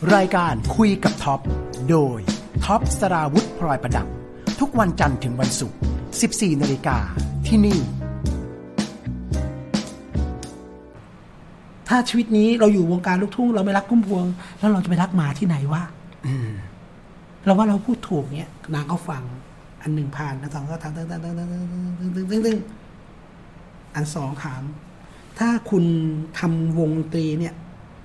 รายการคุยกับท็อปโดยท็อปสราวุธพลอยประดับทุกวันจันทร์ถึงวันศุกร์ 14:00 น.ที่นี่ถ้าชีวิตนี้เราอยู่วงการลูกทุ่งเราไม่รักพุ่มพวงแล้วเราจะไปรักหมาที่ไหนวะเราว่าเราพูดถูกเนี่ยนางก็ฟังอันหนึ่งผ่านอันสองก็ทำตึ้งอันสองถามถ้าคุณทำวงดนตรีเนี่ย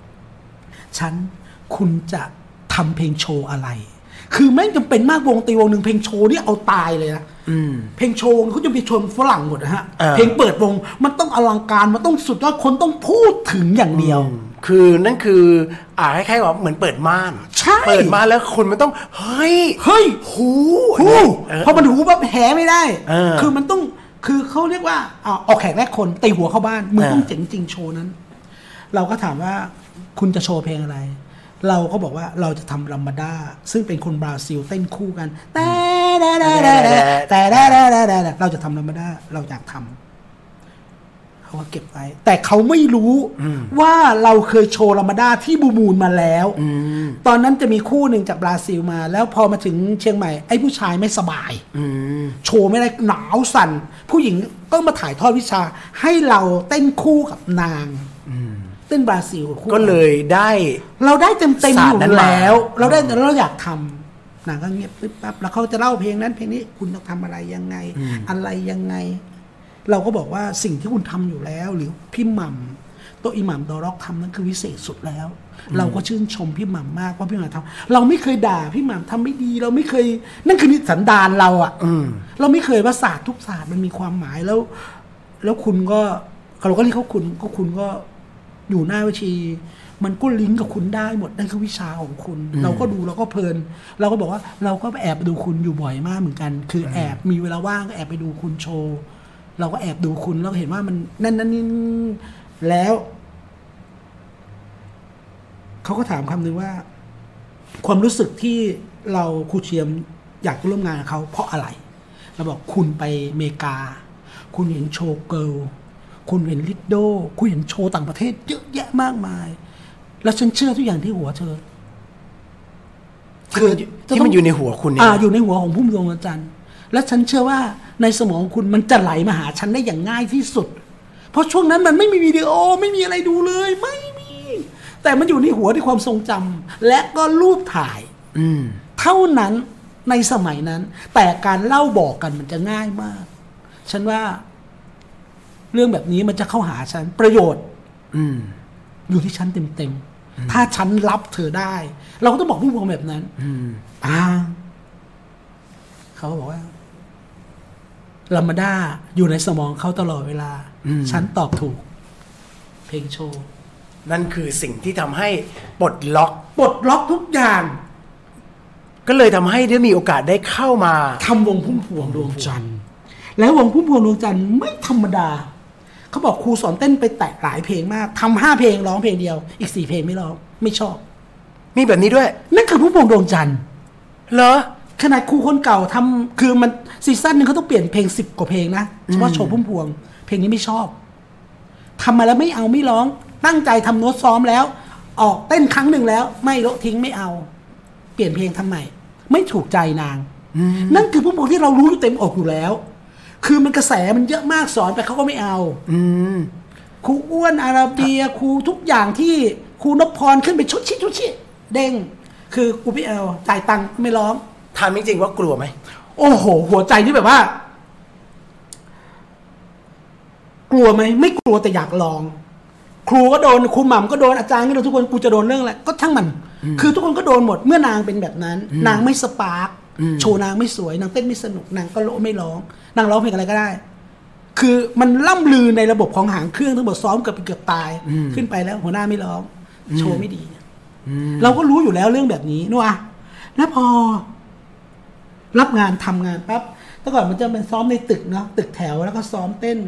คุณจะทำเพลงโชว์อะไรคือไม่จำเป็นมากวงดนตรีวงหนึ่งเพลงโชว์นี่เอาตายเลยนะเพลงโชว์เขาจะไปชวนฝรั่งหมดนะฮะเพลงเปิดวงมันต้องอลังการมันต้องสุดยอดคนต้องพูดถึงอย่างเดียวคือนั่นคือคล้ายๆว่าเหมือนเปิดม่านเปิดม่านแล้วคนมันต้องเฮ้ยหูพอมันหูปั๊บแหไม่ได้คือมันต้องคือเขาเรียกว่าออกแขกแรกคนตีหัวเข้าบ้านมึงต้องเจ๋งจริงโชว์นั้นเราก็ถามว่าคุณจะโชว์เพลงอะไรเราก็บอกว่าเราจะทำลัมบาด้าซึ่งเป็นคนบราซิลเต้นคู่กันแต่เราจะทำลัมบาด้าเราอยากทำเขาก็เก็บไว้แต่เขาไม่รู้ว่าเราเคยโชว์ลัมบาด้าที่บูมูลมาแล้วตอนนั้นจะมีคู่หนึ่งจากบราซิลมาแล้วพอมาถึงเชียงใหม่ไอ้ผู้ชายไม่สบายโชว์ไม่ได้หนาวสั่นผู้หญิงก็มาถ่ายทอดวิชาให้เราเต้นคู่กับนางเต้นบราซิลก็เลยได้เราได้เต็มๆอยู่แล้วเราได้แต่เราอยากทำนางก็เงียบปึ๊บปั๊บแล้วเขาจะเล่าเพลงนั้นเพลงนี้คุณต้องทำอะไรยังไงอะไรยังไงเราก็บอกว่าสิ่งที่คุณทำอยู่แล้วหรือพี่หม่ำโตอิหม่ำดอร็อกทำนั้นคือวิเศษสุดแล้วเราก็ชื่นชมพี่หม่ำมากว่าพี่หม่ำทำเราไม่เคยด่าพี่หม่ำทำไม่ดีเราไม่เคยนั่นคือนิสันดานเราอ่ะเราไม่เคยว่าศาสตร์ทุกศาสตร์มันมีความหมายแล้วคุณก็เราก็เรียกเขาคุณก็อยู่หน้าเวทีมันก็ลิงก์กับคุณได้หมดนั่นคือวิชาของคุณเราก็ดูเราก็เพลินเราก็บอกว่าเราก็แอบไปดูคุณอยู่บ่อยมากเหมือนกันคือแอบมีเวลาว่างก็แอบไปดูคุณโชว์เราก็แอบดูคุณแล้วเห็นว่ามันนั่นนี่แล้วเขาก็ถามคำนึงว่าความรู้สึกที่เราครูเชียมอยากร่วมงานกับเขาเพราะอะไรเราบอกคุณไปอเมริกาคุณเห็นโชว์เกิร์ลคุณเห็นลิดโดคุณเห็นโชว์ต่างประเทศเยอะแยะมากมายแล้วฉันเชื่อทุกอย่างที่หัวเธอคือที่มันอยู่ในหัวคุณเนี่ยอยู่ในหัวของพุ่มพวงดวงจันทร์และฉันเชื่อว่าในสมองคุณมันจะไหลมาหาฉันได้อย่างง่ายที่สุดเพราะช่วงนั้นมันไม่มีวิดีโอไม่มีอะไรดูเลยไม่มีแต่มันอยู่ในหัวที่ความทรงจำและก็รูปถ่ายเท่านั้นในสมัยนั้นแต่การเล่าบอกกันมันจะง่ายมากฉันว่าเรื่องแบบนี้มันจะเข้าหาฉันประโยชน์อยู่ที่ฉันเต็มๆถ้าฉันรับเธอได้เราก็ต้องบอกผู้พวงแบบนั้นเขาบอกว่าลัมบาด้าอยู่ในสมองเขาตลอดเวลาฉันตอบถูกเพลงโชว์นั่นคือสิ่งที่ทำให้ปลดล็อกทุกอย่างก็เลยทำให้ได้มีโอกาสได้เข้ามาทำวงพุ่มพวงดวงจันทร์แล้ววงพุ่มพวงดวงจันทร์ไม่ธรรมดาเขาบอกครูสอนเต้นไปแตะหลายเพลงมากทำ5เพลงร้องเพลงเดียวอีก4เพลงไม่ร้องไม่ชอบมีแบบนี้ด้วยนั่นคือพุ่มพวงดวงจันทร์เหรอขนาดครูคนเก่าทำคือมันซีซั่นนึงเขาต้องเปลี่ยนเพลง10กว่าเพลงนะเฉพาะโชว์พุ่มพวงเพลงนี้ไม่ชอบทำมาแล้วไม่เอาไม่ร้องตั้งใจทำโน้ตซ้อมแล้วออกเต้นครั้งหนึ่งแล้วไม่ละทิ้งไม่เอาเปลี่ยนเพลงทำใหม่ไม่ถูกใจนางนั่นคือพุ่มพวงที่เรารู้อยู่เต็มอกอยู่แล้วคือมันกระแสมันเยอะมากสอนไปเขาก็ไม่เอาครูอ้วนอาราเบียครูทุกอย่างที่ครูนพพรขึ้นไปชุดชิเด้งคือกูไม่เอาจ่ายตังค์ไม่ร้องถามจริงๆว่ากลัวไหมโอ้โหหัวใจที่แบบว่ากลัวไหมไม่กลัวแต่อยากลองครูก็โดนครูหม่ำก็โดนอาจารย์ก็โดนทุกคนกูจะโดนเรื่องอะไรก็ช่างมันคือทุกคนก็โดนหมดเมื่อนางเป็นแบบนั้นนางไม่สปาร์คโชว์นางไม่สวยนางเต้นไม่สนุกนางก็ไม่ร้องนางร้องเพลงอะไรก็ได้คือมันล่ำลือในระบบของหางเครื่องทั้งหมดซ้อมเกือบตายขึ้นไปแล้วหัวหน้าไม่ร้องโชว์ไม่ดีเราก็รู้อยู่แล้วเรื่องแบบนี้นู่นแล้วพอรับงานทำงานปั๊บแต่ก่อนมันจะเป็นซ้อมในตึกเนาะตึกแถวแล้วก็ซ้อมเต้น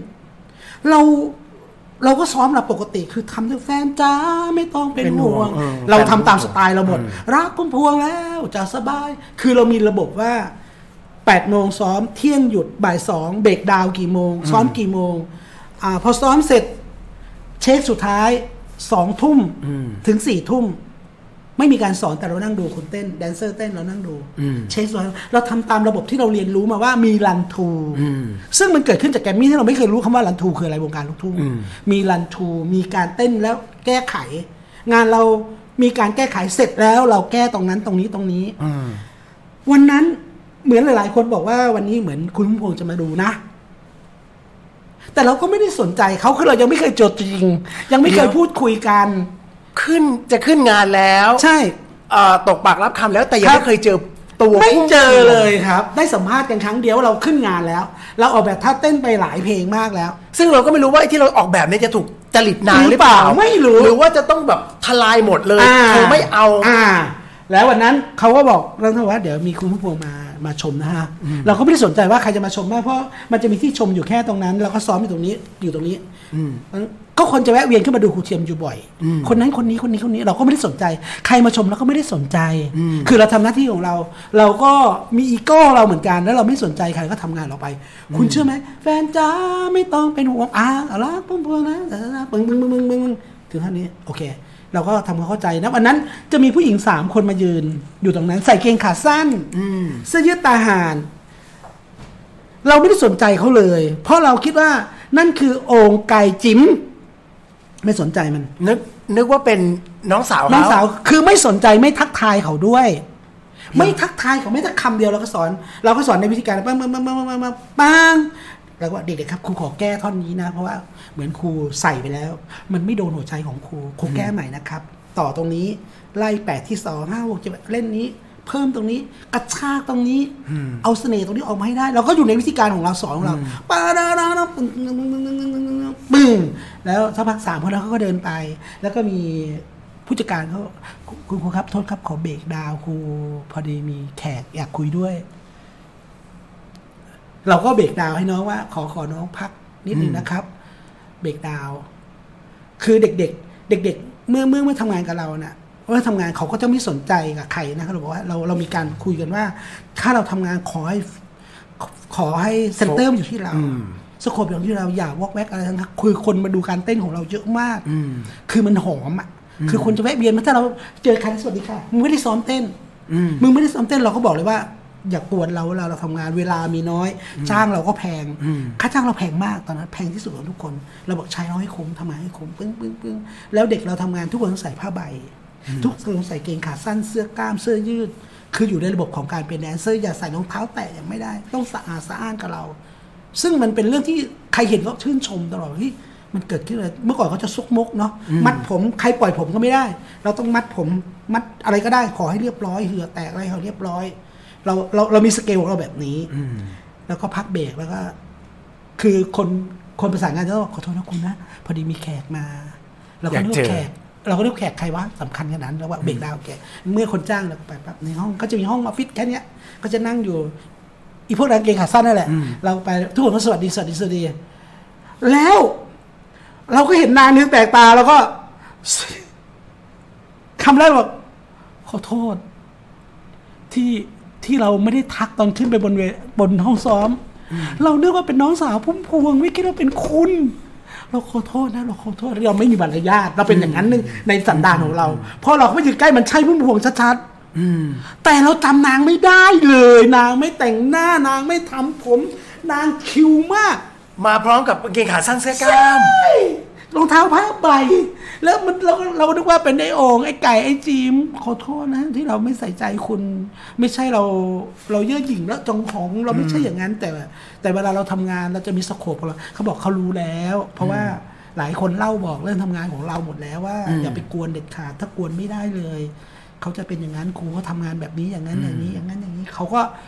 เราก็ซ้อมเราปกติคือทำด้วยแฟนจ้าไม่ต้องเป็นห่วงเราทำตามสไตล์เราหมดรักพุ่มพวงแล้วจะสบายคือเรามีระบบว่า8 โมงซ้อมเที่ยงหยุดบ่าย2เบรกดาวกี่โมงซ้อมกี่โมงพอซ้อมเสร็จเช็คสุดท้าย2 ทุ่มถึง4 ทุ่มไม่มีการสอนแต่เรานั่งดูคนเต้นแดนเซอร์เต้นเรานั่งดูเช็คเราทำตามระบบที่เราเรียนรู้มาว่ามีรันทูซึ่งมันเกิดขึ้นจากแกรมมี่ที่เราไม่เคยรู้คำว่ารันทูคืออะไรวงการลูกทุ่งมีรันทูมีการเต้นแล้วแก้ไขงานเรามีการแก้ไขเสร็จแล้วเราแก้ตรงนั้นตรงนี้ตรงนี้วันนั้นเหมือนหลายๆคนบอกว่าวันนี้เหมือนคุณพุ่มพวงจะมาดูนะแต่เราก็ไม่ได้สนใจเขาคือเรายังไม่เคยเจอจริงยังไม่เคยพูดคุยกันจะขึ้นงานแล้วใช่ตกปากรับคำแล้วแต่ยังไม่เคยเจอตัวไม่เจอเลยครับได้สัมภาษณ์กันครั้งเดียวเราขึ้นงานแล้วเราออกแบบท่าเต้นไปหลายเพลงมากแล้วซึ่งเราก็ไม่รู้ว่าที่เราออกแบบนี้จะถูกจริตนางหรือเปล่าไม่รู้หรือว่าจะต้องแบบทลายหมดเลยคือไม่เอาแล้ววันนั้นเขาก็บอกเราว่าเดี๋ยวมีคุณพุ่มพวงมาชมนะฮะเราก็ไม่ได้สนใจว่าใครจะมาชมเพราะมันจะมีที่ชมอยู่แค่ตรงนั้นเราก็ซ้อมอยู่ตรงนี้ก็คนจะแวะเวียนขึ้นมาดูครูเทียมอยู่บ่อยคนนั้นคนนี้เราก็ไม่ได้สนใจใครมาชมเราก็ไม่ได้สนใจคือเราทำหน้าที่ของเราก็มีอีโก้เราเหมือนกันแล้วเราไม่สนใจใครก็ทำงานเราไปคุณเชื่อไหมแฟนจ้าไม่ต้องเป็นห่วงอะไรพุ่มพวงนะปึ้งถึงท่านี้โอเคเราก็ทำความเข้าใจนะวันนั้นจะมีผู้หญิง3 คนมายืนอยู่ตรงนั้นใส่เกงขาสั้นเสื้อยืดตาห่านเราไม่ได้สนใจเขาเลยเพราะเราคิดว่านั่นคือโอ่งไก่จิ๋มไม่สนใจมันนึกว่าเป็นน้องสาวคือไม่สนใจไม่ทักทายเขาด้วยไม่ทักทายเขาไม่ทักคำเดียวเราก็สอนในวิธีการปังแล้วก็เด็กๆครับครูขอแก้ท่อนนี้นะเพราะว่าเหมือนครูใส่ไปแล้วมันไม่โดนหัวใจของครูแก้ใหม่นะครับต่อตรงนี้ไล่8ที่2 5 6 7เล่นนี้เพิ่มตรงนี้กระชากตรงนี้เอาเสน่ห์ตรงนี้ออกมาให้ได้เราก็อยู่ในวิธีการของเราสอนของเราปาดาปึ้งแล้วสักพัก3 คนแล้วเขาก็เดินไปแล้วก็มีผู้จัดการเขาคุณครูครับโทษครับขอเบรกดาวครูพอดีมีแขกอยากคุยด้วยเราก็เบรกดาวให้น้องว่าขอน้องพักนิดนึงนะครับเบรกดาวคือเด็กเมื่อทำงานกับเรานะว่าทำงานเขาก็จะไม่สนใจกับใครนะครับเราบอกว่าเรามีการคุยกันว่าถ้าเราทำงานขอให้เซ็นเตอร์อยู่ที่เราสโคปอยู่ที่เราอย่าวอกแวกอะไรทั้งนั้นคือคนมาดูการเต้นของเราเยอะมากคือมันหอมอ่ะคือคนจะแวะเวียนมาถ้าเราเจอใครสวัสดีค่ะมึงไม่ได้ซ้อมเต้นมึงไม่ได้ซ้อมเต้นเราก็บอกเลยว่าอย่ากวนเราทำงานเวลามีน้อยจ้างเราก็แพงค่าจ้างเราแพงมากตอนนั้นแพงที่สุดของทุกคนเราบอกใช้เราให้คุ้มทำงานให้คุ้มปึ้งแล้วเด็กเราทำงานทุกคนต้องใส่ผ้าใบทุกคนใส่เกงขาสั้นเสื้อกล้ามเสื้อยืดคืออยู่ในระบบของการเป็นแดนเซอร์อย่าใส่รองเท้าแตะอย่างไม่ได้ต้องสะอาดสะอ้านกับเราซึ่งมันเป็นเรื่องที่ใครเห็นก็ชื่นชมตลอดที่มันเกิดขึ้นเลยเมื่อก่อนเขาจะซุกมกเนาะมัดผมใครปล่อยผมก็ไม่ได้เราต้องมัดผมมัดอะไรก็ได้ขอให้เรียบร้อยเหือแตกอะไรเขาเรียบร้อยเรามีสเกลของเราแบบนี้แล้วก็พักเบรกแล้วก็คือคนประสานงานจะต้องขอโทษนะคุณนะพอดีมีแขกมาเราก็เรียกแขกใครวะสำคัญขนาดนั้นแล้วว่าเบรกดาวแกเมื่อคนจ้างเราไปปั๊บในห้องก็จะมีห้องออฟฟิศแค่นี้ก็จะนั่งอยู่อีพวกนักเกงขาสั้นนั่นแหละเราไปทุกคนก็สวัสดีแล้วเราก็เห็นนางนึกแปลกตาแล้วก็คำแรกบอกขอโทษที่เราไม่ได้ทักตอนขึ้นไปบนห้องซ้อมเราเรียกว่าเป็นน้องสาวพุ่มพวงไม่คิดว่าเป็นคุณเราขอโทษนะเราขอโทษเราไม่มีมารยาทเราเป็นอย่างนั้นในสันดานของเราเพราะเราไม่ยืนใกล้มันใช่พุ่มพวงชัดๆแต่เราจำนางไม่ได้เลยนางไม่แต่งหน้านางไม่ทำผมนางคิวมากมาพร้อมกับกางเกงขาสั้นเสื้อกล้ามรองเท้าผ้าใบแล้วเราก็นึกว่าเป็นไอ้โอ่งไอ้ไก่ไอ้จีมขอโทษนะที่เราไม่ใส่ใจคุณไม่ใช่เราเย่อหยิ่งแล้วจองของเราไม่ใช่อย่างนั้นแต่เวลาเราทำงานเราจะมีสโคปของเราเขาบอกเขารู้แล้วเพราะว่าหลายคนเล่าบอกเรื่องทำงานของเราหมดแล้วว่าอย่าไปกวนเด็ดขาดถ้ากวนไม่ได้เลยเขาจะเป็นอย่างนั้นครูเขาทำงานแบบนี้อย่างนั้นอย่างนี้อย่างนั้นอย่างนี้เขา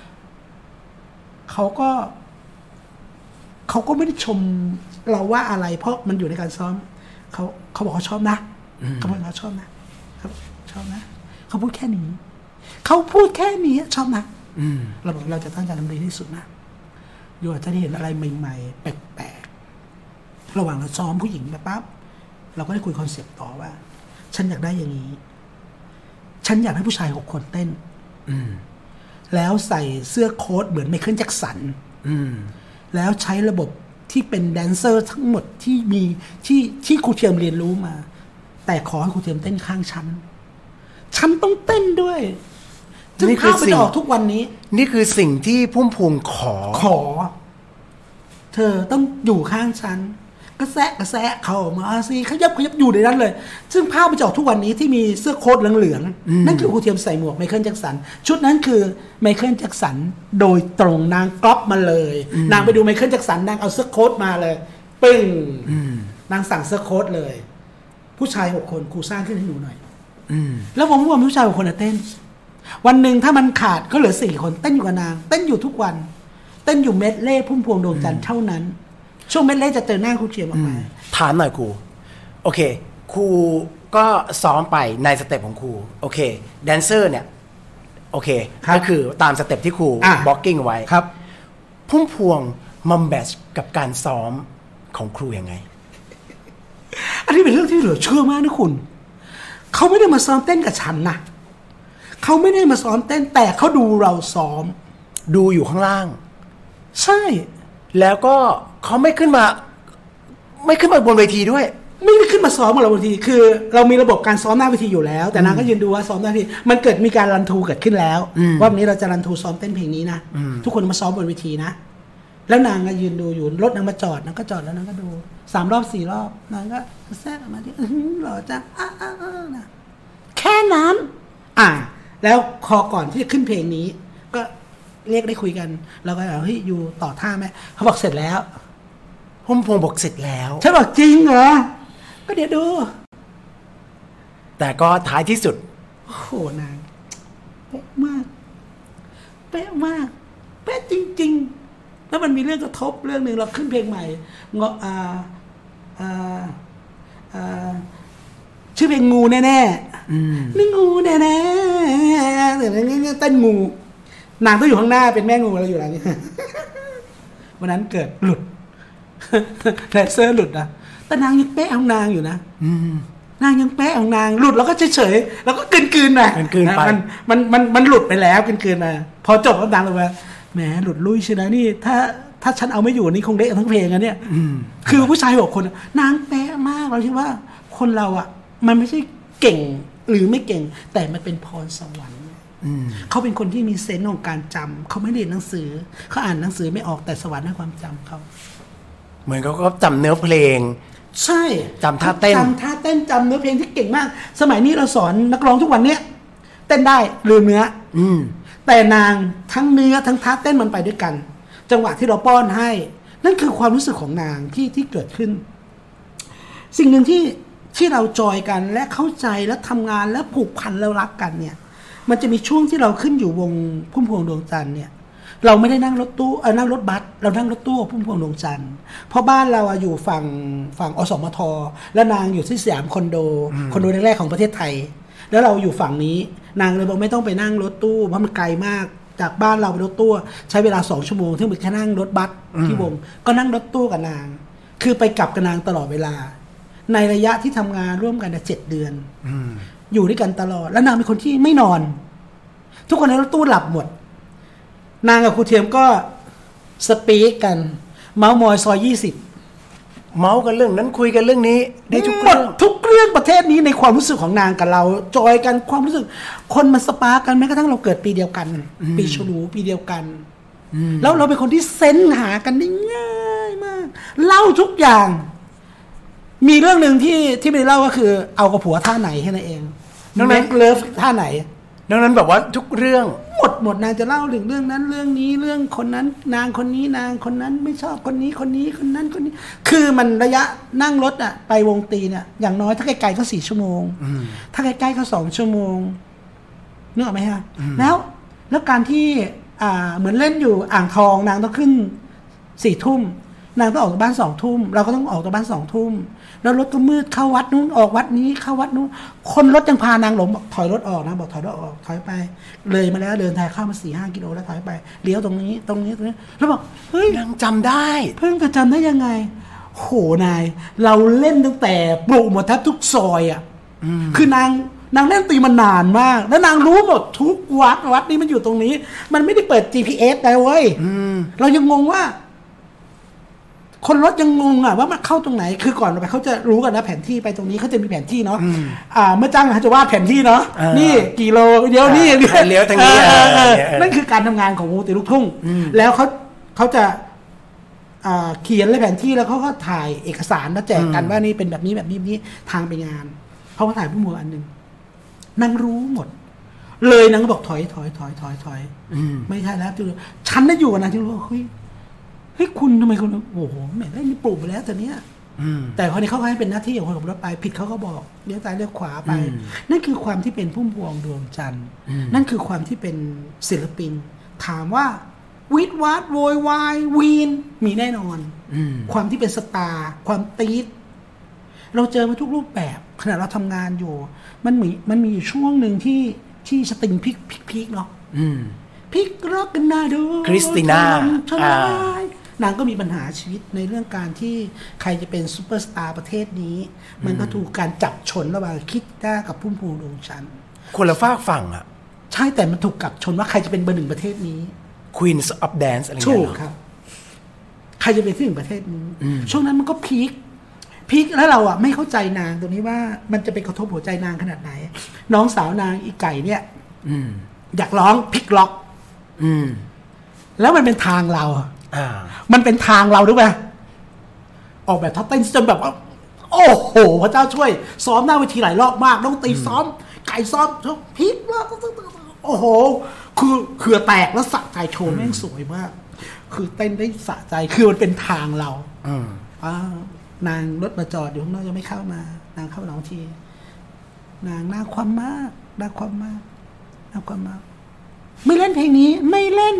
ก็ไม่ได้ชมเราว่าอะไรเพราะมันอยู่ในการซ้อมเขาบอกเขาชอบนะเขาบอกเขาชอบนะครับชอบนะเขาพูดแค่นี้ชอบนะเราบอกเราจะตั้งใจทำดีที่สุดนะอยู่อาจจะได้เห็นอะไรใหม่ๆแปลกๆระหว่างเราซ้อมผู้หญิงแบบปั๊บเราก็ได้คุยคอนเซ็ปต์ต่อว่าฉันอยากได้อย่างนี้ฉันอยากให้ผู้ชาย6 คนเต้นแล้วใส่เสื้อโค้ทเหมือนไมเคิลแจ็คสันแล้วใช้ระบบที่เป็นแดนเซอร์ทั้งหมดที่มีที่ครูเทียมเรียนรู้มาแต่ขอให้ครูเทียมเต้นข้างฉันฉันต้องเต้นด้วยจึงภาพมันจะออกทุกวันนี้นี่คือสิ่งที่พุ่มพวงขอเธอต้องอยู่ข้างฉันกระแสเข้ามาสิขยับอยู่ในนั้นเลยซึ่งภาพมันจะออกทุกวันนี้ที่มีเสื้อโค้ทเหลืองๆนั่นคือครูเทียมใส่หมวกไมเคิลแจ็คสันชุดนั้นคือไมเคิลแจ็คสันโดยตรงนางก๊อปมาเลยนางไปดูไมเคิลแจ็คสันนางเอาเสื้อโค้ทมาเลยปึ้งนางสั่งเสื้อโค้ทเลยผู้ชาย6 คนครูสร้างขึ้นให้หนูหน่อยแล้วผมว่าผู้ชาย6 คนเต้นวันหนึ่งถ้ามันขาดก็เหลือ4 คนเต้นอยู่กับนางเต้นอยู่ทุกวันเต้นอยู่เม็ดเล่พุ่มพวงดวงจันทร์เท่านั้นช่วงเม็ดเล่จะเจอหน้าครูเทียมออกมาถามหน่อยครูโอเคครูก็ซ้อมไปในสเต็ปของครูโอเคแดนเซอร์เนี่ยโอเคก็คือตามสเต็ปที่ครูบล็อกกิ้งไว้ครับพุ่มพวงมัมแบชกับการซ้อมของครูยังไงอันนี้เป็นเรื่องที่เหลือเชื่อมากนะคุณเขาไม่ได้มาซ้อมเต้นกับฉันนะเขาไม่ได้มาซ้อมเต้นแต่เขาดูเราซ้อมดูอยู่ข้างล่างใช่แล้วก็เขาไม่ขึ้นมาบนเวทีด้วยไม่ได้ขึ้นมาซ้อมกับเราบนเวทีคือเรามีระบบการซ้อมหน้าเวทีอยู่แล้วแต่นางก็ยืนดูว่าซ้อมหน้าเวทีมันเกิดมีการรันทูเกิดขึ้นแล้วว่าวันนี้เราจะรันทูซ้อมเต้นเพลงนี้นะทุกคนมาซ้อมบนเวทีนะแล้วนางก็ยืนดูอยู่รถนางมาจอดนางก็จอดแล้วนางก็ดู3 รอบ 4 รอบนางก็แทรกออกมาที่หล่อจังนะแค่นั้นแล้วพอก่อนที่จะขึ้นเพลงนี้ก็เรียกได้คุยกันเราก็เฮ้ยอยู่ต่อท่าไหมเขาบอกเสร็จแล้วพุ่มพวงบอกเสร็จแล้วฉันบอกจริงเหรอก็เดี๋ยวดูแต่ก็ท้ายที่สุดโอ้โหนางเป๊ะมากเป๊ะจริงๆแล้วมันมีเรื่องกระทบเรื่องนึงเราขึ้นเพลงใหม่ชื่อเพลงงูแน่ๆนี่งูแน่ๆแต่เต้นงูนางต้องอยู่ข้างหน้าเป็นแม่งูเราอยู่หลังนี้วันนั้นเกิดหลุดแดนเซอร์หลุดนะแต่นางยังเป๊ะของนางอยู่นะนางยังเป๊ะของนางหลุดแล้วก็เฉยๆแล้วก็กลืนๆนะมันหลุดไปแล้วกลืนๆมาพอจบแล้วนางเลยว่าแหมหลุดลุยใช่ไหมนี่ถ้าฉันเอาไม่อยู่นี่คงเละทั้งเพลงอ่ะเนี่ยคือผู้ชาย6 คนนางเป๊ะมากเราคิดว่าคนเราอ่ะมันไม่ใช่เก่งหรือไม่เก่งแต่มันเป็นพรสวรรค์เขาเป็นคนที่มีเซนส์ของการจำเขาไม่เรียนหนังสือเขาอ่านหนังสือไม่ออกแต่สวรรค์ให้ความจำเขาเหมือนเขาก็จำเนื้อเพลงใช่จำท่าเต้นจำเนื้อเพลงที่เก่งมากสมัยนี้เราสอนนักร้องทุกวันเนี้ยเต้นได้ลืมเนื้อแต่นางทั้งเนื้อทั้งท่าเต้นมันไปด้วยกันจังหวะที่เราป้อนให้นั่นคือความรู้สึกของนางที่เกิดขึ้นสิ่งหนึ่งที่เราจอยกันและเข้าใจและทำงานและผูกพันแล้วรักกันเนี่ยมันจะมีช่วงที่เราขึ้นอยู่วงพุ่มพวงดวงจันทร์เนี่ยเราไม่ได้นั่งรถตู้นั่งรถบัสเรานั่งรถตู้พุ่มพวงดวงจันทร์เพราะบ้านเราอยู่ฝั่งอสมทและนางอยู่ที่สยามคอนโดแรกๆของประเทศไทยแล้วเราอยู่ฝั่งนี้นางเลยบอกไม่ต้องไปนั่งรถตู้เพราะมันไกลมากจากบ้านเราไปรถตู้ใช้เวลา2 ชั่วโมงถึงไปแค่นั่งรถบัสที่วงก็นั่งรถตู้กับนางคือไปกลับกับนางตลอดเวลาในระยะที่ทำงานร่วมกัน7 เดือนอยู่ด้วยกันตลอดแล้วนางเป็นคนที่ไม่นอนทุกคนในรถตู้หลับหมดนางกับครูเทียมก็สปีกกันเมาส์มอยซอย20 เมาส์กันเรื่องนั้นคุยกันเรื่องนี้ได้ทุกเรื่องทุกเรื่องประเทศนี้ในความรู้สึกของนางกับเราจอยกันความรู้สึกคนมันสปาร์กกันแม้กระทั่งเราเกิดปีเดียวกันปีฉลูปีเดียวกันแล้วเราเป็นคนที่เซนหากันได้ง่ายมากเล่าทุกอย่างมีเรื่องนึงที่ไม่ได้เล่าก็คือเอากับผัวท่าไหนแค่นั้นเองน้องเลิฟท่าไหนดังนั้นแบบว่าทุกเรื่องหมดนางจะเล่าถึงเรื่องนั้นเรื่องนี้เรื่องคนนั้นนางคนนี้นางคนนั้นไม่ชอบคนนี้คนนั้นคนนี้คือมันระยะนั่งรถไปวงตีเนี่ยอย่างน้อยถ้าไกลๆก็4 ชั่วโมงถ้าใกล้ๆก็2 ชั่วโมงนึกออกไหมฮะแล้วการที่เหมือนเล่นอยู่อ่างทองนางต้องขึ้น4 ทุ่มนางต้องออกจากบ้าน2 ทุ่มเราก็ต้องออกจากบ้าน2 ทุ่มแล้วรถก็มืดเข้าวัดนู้นออกวัดนี้เข้าวัดนู้นคนรถยังพานางหลงบอกถอยรถออกนะบอกถอยรถออกถอยไปเลยมาแล้วเดินทางเข้ามา 4-5 กิโลแล้วถอยไปเลี้ยวตรงนี้แล้วบอกเฮ้ยนางจำได้เพิ่งจะจำได้ยังไงโหนายเราเล่นตั้งแต่ปลูกหมดแทบทุกซอยคือนางเล่นตีมันนานมากแล้วนางรู้หมดทุกวัดนี้มันอยู่ตรงนี้มันไม่ได้เปิด GPS ได้เว้ยเรายังงงว่าคนรถยังงงอ่ะว่ามันเข้าตรงไหนคือก่อนไปเขาจะรู้กันนะแผนที่ไปตรงนี้เขาจะมีแผนที่เนาะเมื่อจ้างเขาจะวาดแผนที่เนาะนี่กี่โลเดี๋ยวนี่เลี้ยวทางนี้นั่นคือการทำงานของวงดนตรีลูกทุ่งแล้วเขาจะเขียนเลยแผนที่แล้วเขาก็ถ่ายเอกสารแล้วแจกกันว่านี่เป็นแบบนี้แบบนี้ทางไปงานเขาก็ถ่ายผู้มืออันนึงนางรู้หมดเลยนางก็บอกถอยไม่ใช่แล้วคือฉันน่ะอยู่กับนางที่รู้ว่าเฮ้ยคุณทำไมคุณโอ้โหแม่ได้นี่ปลูกไปแล้วแต่เนี้ยแต่พอนี้เขาให้เป็นหน้าที่ของคนขับรถไปผิดเขาก็บอกเลี้ยวซ้ายเลี้ยวขวาไปนั่นคือความที่เป็นพุ่มพวงดวงจันทร์นั่นคือความที่เป็นศิลปินถามว่าวิดวัดโวยวายวีนมีแน่นอนความที่เป็นสตาร์ความตี๊ดเราเจอมาทุกรูปแบบขณะเราทำงานอยู่มันมีช่วงหนึ่งที่สติงพีคเนาะพีคร็อกกันนาดูคริสติน่านางก็มีปัญหาชีวิตในเรื่องการที่ใครจะเป็นซูเปอร์สตาร์ประเทศนี้มันก็ถูกการจับชนระหว่างคริสติน่ากับพุ่มพวงดวงจันทร์คนละฝากฝั่งอ่ะใช่แต่มันถูกจับชนว่าใครจะเป็นเบอร์หนึ่งประเทศนี้ Queens of Dance อะไรอย่างเงี้ยถูกครับใครจะเป็นที่หนึ่งประเทศนี้ช่วงนั้นมันก็พีคแล้วเราอ่ะไม่เข้าใจนางตรงนี้ว่ามันจะไปกระทบหัวใจนางขนาดไหนน้องสาวนางอีไก่เนี่ยอยากร้องพิกล็อกแล้วมันเป็นทางเรามันเป็นทางเราด้วยป่ะออกแบบทับเต้นจนแบบว่าโอ้โหพระเจ้าช่วยซ้อมหน้าเวทีหลายรอบมากต้องตีซ้อมไก่ซ้อมพิกล็อกโอ้โหคือแตกแล้วสะใจโชว์แม่งสวยมากคือเต้นได้สะใจคือมันเป็นทางเรานางรถมาจอดอยู่ข้างนอกยังไม่เข้ามานางเข้าหลังทีนางน่าความมากไม่เล่นเพลงนี้ไม่เล่น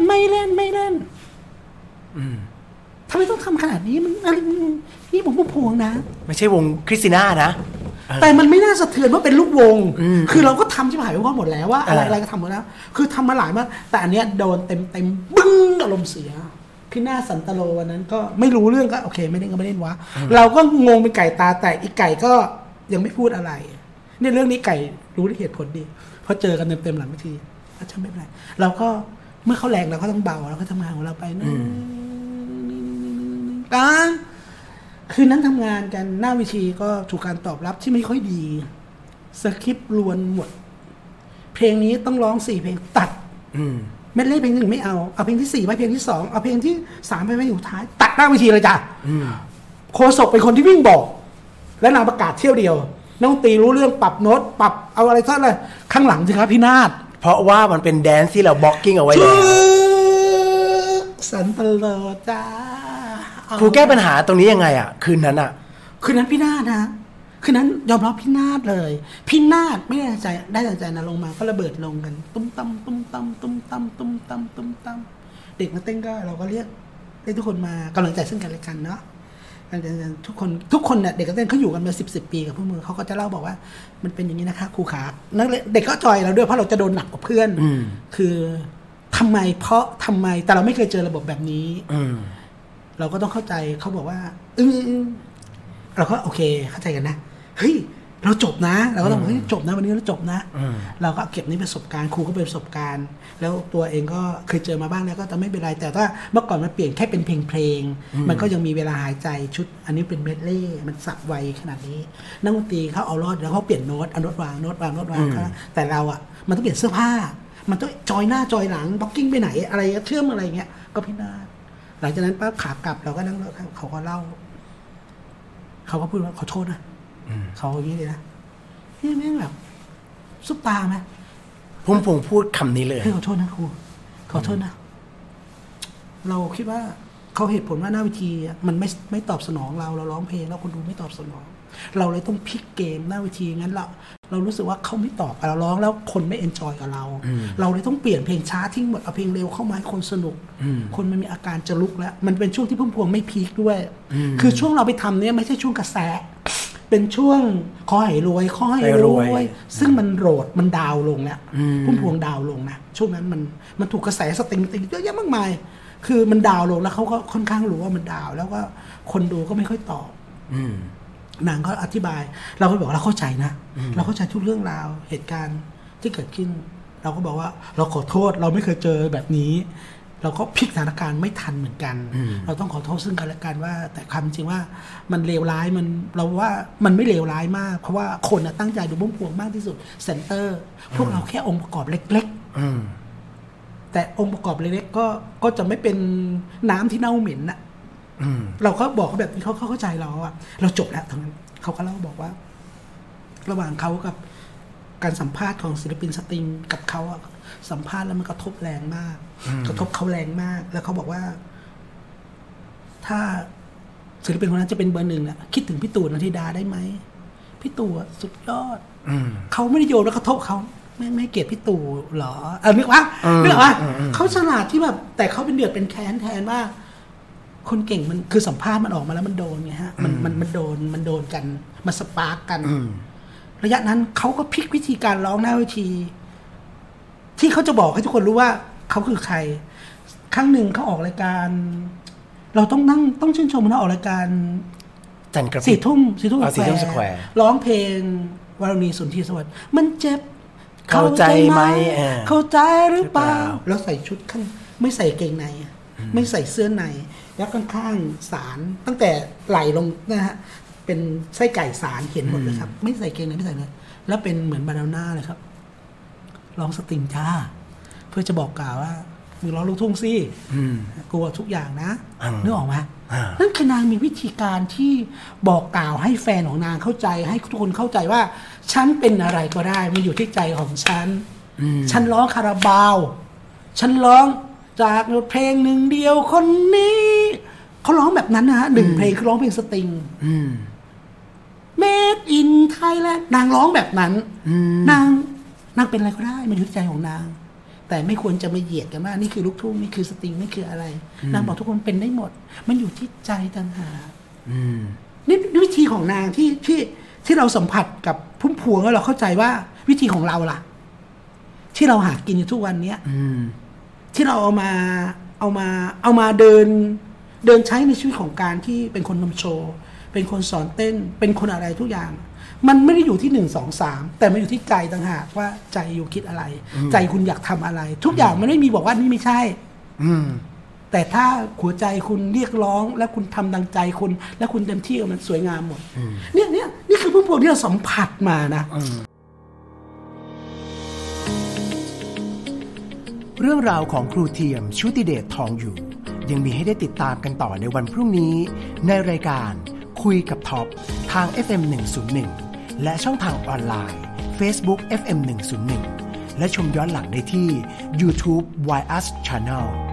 ทำไมต้องทำขนาดนี้มันนี่ผมพุ่มพวงนะไม่ใช่วงคริสติน่านะแต่มันไม่น่าสะเทือนว่าเป็นลูกวงคือเราก็ทำชิบหายไปว่าหมดแล้วว่าอะไรก็ทำหมดแล้วคือทำมาหลายมากแต่อันเนี้ยโดนเต็มบึ้งอารมณ์เสียพี่หน้าสันตโลวันนั้นก็ไม่รู้เรื่องก็โอเคไม่เล่นก็ไม่เล่นวะเราก็งงเป็นไก่ตาแตกอีกไก่ก็ยังไม่พูดอะไรเนี่ยเรื่องนี้ไก่รู้เหตุผลดีพอเจอกันเต็มหลังวิธีก็ช่างไม่เป็นไรเราก็เมื่อเขาแรงเราก็ต้องเบาเราก็ทำงานของเราไปการคืนนั้นทำงานกันหน้าวิธีก็ถูกการตอบรับที่ไม่ค่อยดีสคริปต์ล้วนหมดเพลงนี้ต้องร้อง4เพลงตัดไม่เล่นเพลง1ไม่เอาเพลงที่4ไว้เพลงที่2เอาเพลงที่3ไปไว้อยู่ท้ายตัดหน้าวิธีเลยจ้ะโคศกเป็นคนที่วิ่งบอกและนางประกาศเที่ยวเดียวน้องตีรู้เรื่องปรับโน้ตปรับเอาอะไรท่านเลยข้างหลังสิครับพี่นาฏเพราะว่ามันเป็นแดนซ์ที่เราบล็อกกิ้งเอาไว้แล้วสันตโลจ้าครูแก้ปัญหาตรงนี้ยังไงอ่ะคืนนั้นพี่นาฏนะคืนนั้นยอมรับพี่นาฏเลยพี่นาฏไม่ได้ใจนะลงมาก็ระเบิดลงกันตุ้มตั้มเด็กมาเต้นก็เราก็เรียกทุกคนมากำลังใจซึ่งกันและกันเนาะทุกคนเนี่ยเด็กก็เต้นเขาอยู่กันมา10 ปีกับพวกมือเขาก็จะเล่าบอกว่ามันเป็นอย่างนี้นะคะครูขานักเด็กก็จอยเราด้วยเพราะเราจะโดนหนักกว่าเพื่อนคือทำไมแต่เราไม่เคยเจอระบบแบบนี้เราก็ต้องเข้าใจเขาบอกว่าเราก็โอเคเข้าใจกันนะเฮ้ยเราจบนะเราก็ต้องเฮ้ยจบนะวันนี้เราจบนะเราก็เก็บนี้เป็นประสบการณ์ครูก็เป็นประสบการณ์แล้วตัวเองก็เคยเจอมาบ้างแล้วก็จะไม่เป็นไรแต่ถ้าเมื่อก่อนมันเปลี่ยนแค่เป็นเพลงมันก็ยังมีเวลาหายใจชุดอันนี้เป็นเมดเล่มันสับไวขนาดนี้นักดนตรีเขาเอารอดแล้วเขาเปลี่ยนโน้ตเอาโน้ตวางแต่เราอ่ะมันต้องเปลี่ยนเสื้อผ้ามันต้องจอยหน้าจอยหลังบล็อกกิ้งไปไหนอะไรเชื่อมอะไรเงี้ยก็พินาศหลังจากนั้นปั๊บขากลับเราก็นั่งรถเขาก็เล่าเขาก็พูดว่าขอโทษนะเขาอย่างนี้เลยนะพี่แม่งแบบซุปตาไหมผมพูดคำนี้เลยขอโทษนะครูขอโทษนะเราคิดว่าเขาเหตุผลว่าหน้าเวทีมันไม่ตอบสนองเราร้องเพลงแล้วคนดูไม่ตอบสนองเราเลยต้องพลิกเกมหน้าเวทีงั้นเรารู้สึกว่าเขาไม่ตอบเราร้องแล้วคนไม่เอนจอยกับเราเลยต้องเปลี่ยนเพลงช้าทิ้งหมดเอาเพลงเร็วเข้ามาให้คนสนุกคนมันมีอาการจะลุกแล้วมันเป็นช่วงที่พุ่มพวงไม่พีคด้วยคือช่วงเราไปทำเนี่ยไม่ใช่ช่วงกระแสเป็นช่วงขอให้รวยซึ่งมันโรดมันดาวลงแล้วพุ่มพวงดาวลงนะช่วงนั้นมันถูกกระแสสติงเยอะแยะมากมายคือมันดาวลงแล้วเขาก็ค่อนข้างรู้ว่ามันดาวแล้วก็คนดูก็ไม่ค่อยตอบนางก็อธิบายเราก็บอกเราเข้าใจนะเราเข้าใจทุกเรื่องราวเหตุการณ์ที่เกิดขึ้นเราก็บอกว่าเราขอโทษเราไม่เคยเจอแบบนี้เราก็พลิกสถานการณ์ไม่ทันเหมือนกันเราต้องขอโทษซึ่งกันและกันว่าแต่ความจริงว่ามันเลวร้ายมันเราว่ามันไม่เลวร้ายมากเพราะว่าคนตั้งใจดูพุ่มพวงมากที่สุดเซ็นเตอร์พวกเราแค่องค์ประกอบเล็กๆแต่องค์ประกอบเล็กๆก็จะไม่เป็นน้ำที่เน่าเหม็นนะเราก็บอกเขาแบบนี้เขาเข้าใจเราอะเราจบแล้วทั้งนั้นเขาก็เล่าบอกว่าระหว่างเขากับการสัมภาษณ์ของศิลปินสตริงกับเขาสัมภาษณ์แล้วมันกระทบแรงมากกระทบเขาแรงมากแล้วเขาบอกว่าถ้าศิลปินคนนั้นจะเป็นเบอร์หนึ่งเนี่ยคิดถึงพี่ตู่นันทิดาได้ไหมพี่ตู่สุดยอดเขาไม่ได้โยนแล้วกระทบเขาไม่เกลียดพี่ตู่หรอนึกว่าเขาฉลาดที่แบบแต่เขาเป็นเดือดเป็นแค้นแทนว่าคนเก่งมันคือสัมภาษณ์มันออกมาแล้วมันโดนไงฮะมันโดนกันมันสปาร์กกันระยะนั้นเขาก็พลิกวิธีการร้องหน้าเวทีที่เขาจะบอกให้ทุกคนรู้ว่าเขาคือใครครั้งหนึ่งเขาออกรายการเราต้องชื่นชมนะออกรายการ4 ทุ่มสแควร์ร้องเพลงวารณีสุนทรีสวัสดิ์มันเจ็บเข้าใจไหมเข้าใจหรือเปล่าแล้วใส่ชุดข้างไม่ใส่เกงในไม่ใส่เสื้อในแล้วข้างๆสารตั้งแต่ไหลลงนะฮะเป็นไส้ไก่สารเห็นหมดเลยครับไม่ใส่เกงในไม่ใส่เลยแล้วเป็นเหมือนบานาน่าเลยครับร้องสตริงจ้าเพื่อจะบอกกล่าวว่ามึงร้องลูกทุ่งสิกลัวทุกอย่างนะนึกออกไหมนั่นคือนางมีวิธีการที่บอกกล่าวให้แฟนของนางเข้าใจให้ทุกคนเข้าใจว่าฉันเป็นอะไรก็ได้มันอยู่ที่ใจของฉันฉันร้องคาราบาวฉันร้องจากเพลงหนึ่งเดียวคนนี้เขาร้องแบบนั้นนะฮะ1 เพลงคือร้องเพลงสตริงMade in Thailand นางร้องแบบนั้นนางเป็นอะไรก็ได้มันอยู่ที่ใจของนางแต่ไม่ควรจะมาเหยียดกันว่านี่คือลูกทุ่งนี่คือสตริงนี่คืออะไรนางบอกทุกคนเป็นได้หมดมันอยู่ที่ใจต่างหากนี่วิธีของนางที่เราสัมผัสกับพุ่มพวงแล้วเราเข้าใจว่าวิธีของเราล่ะที่เราหากินอยู่ทุกวันนี้ที่เราเอามาเดินใช้ในชีวิตของการที่เป็นคนนำโชว์เป็นคนสอนเต้นเป็นคนอะไรทุกอย่างมันไม่ได้อยู่ที่1 2 3แต่มันอยู่ที่ใจต่างหากว่าใจอยู่คิดอะไรใจคุณอยากทำอะไรทุกอย่างมันไม่มีบอกว่านี่ไม่ใช่แต่ถ้าหัวใจคุณเรียกร้องและคุณทำดังใจคุณและคุณเต็มที่มันสวยงามหมดนี่คือพุ่มพวงที่เราสัมผัสมานะเรื่องราวของครูเทียมชุติเดชทองอยู่ยังมีให้ได้ติดตามกันต่อในวันพรุ่งนี้ในรายการคุยกับท็อปทาง FM 101และช่องทางออนไลน์ Facebook FM 101และชมย้อนหลังได้ที่ YouTube YS Channel